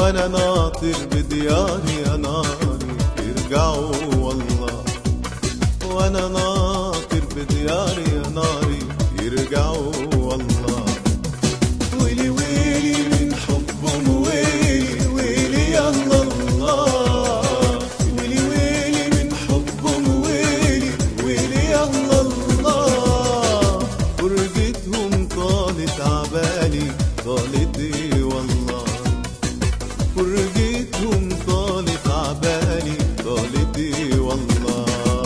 وانا ناطر بدياري يا ناري يرجعوا والله، وانا ناطر بدياري يا ناري يرجعوا والله. ويلي ويلي من حبهم، ويلي ويلي يا الله، ويلي ويلي من حبهم، ويلي ويلي يا الله. فرقتهم طالت عبالي طالت ايه والله، فرقتهم طالت عبالي طالت ايه والله.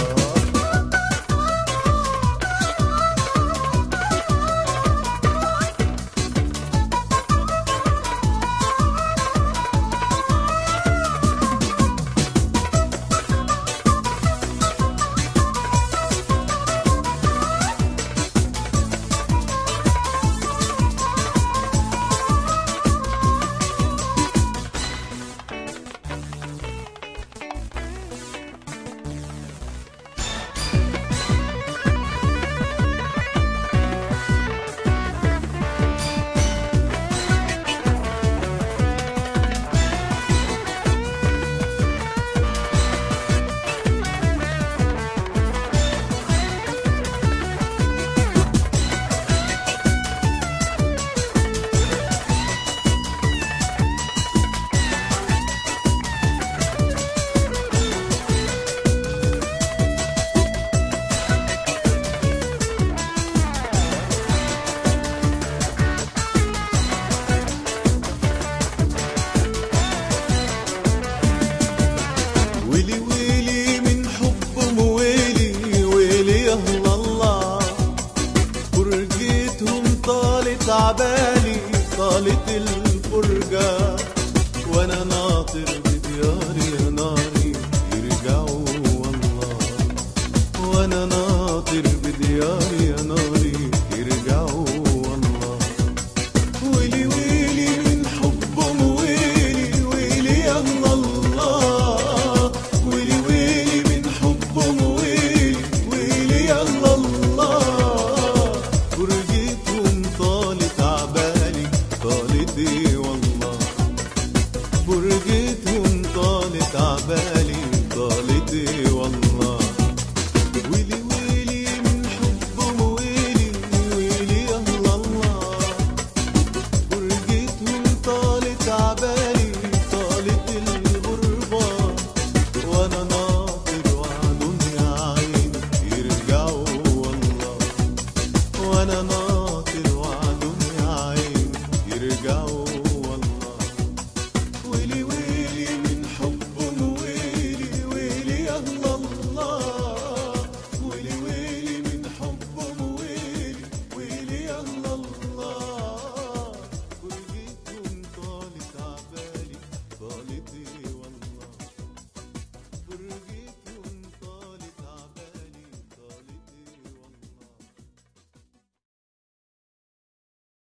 ويلي ويلي من حبهم، ويلي ويلي يا الله. فرقتهم طالت عبالي طالت الفرقة، وانا ناطر بدياري يا ناري يرجعوا والله، وانا ناطر بدياري يا ناري يرجعوا والله. ويلي ويلي من حبهم، ويلي ويلي يا الله، ويلي ويلي من حبهم، ويلي ويلي يا الله. فرقتهم طالت عبالي طالت ايه والله، فرقتهم طالت عبالي طالت ايه والله. ويلي ويلي من حبهم، ويلي ويلي يا الله. فرقتهم طالت عبالي طالت الغربة، وانا ناطر وعدهم يا عيني يرجعوا والله، وانا ناطر